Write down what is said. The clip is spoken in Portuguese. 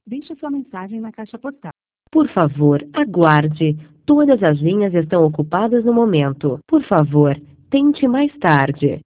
Deixe sua mensagem na caixa postal. Por favor, aguarde. Todas as linhas estão ocupadas no momento. Por favor, tente mais tarde.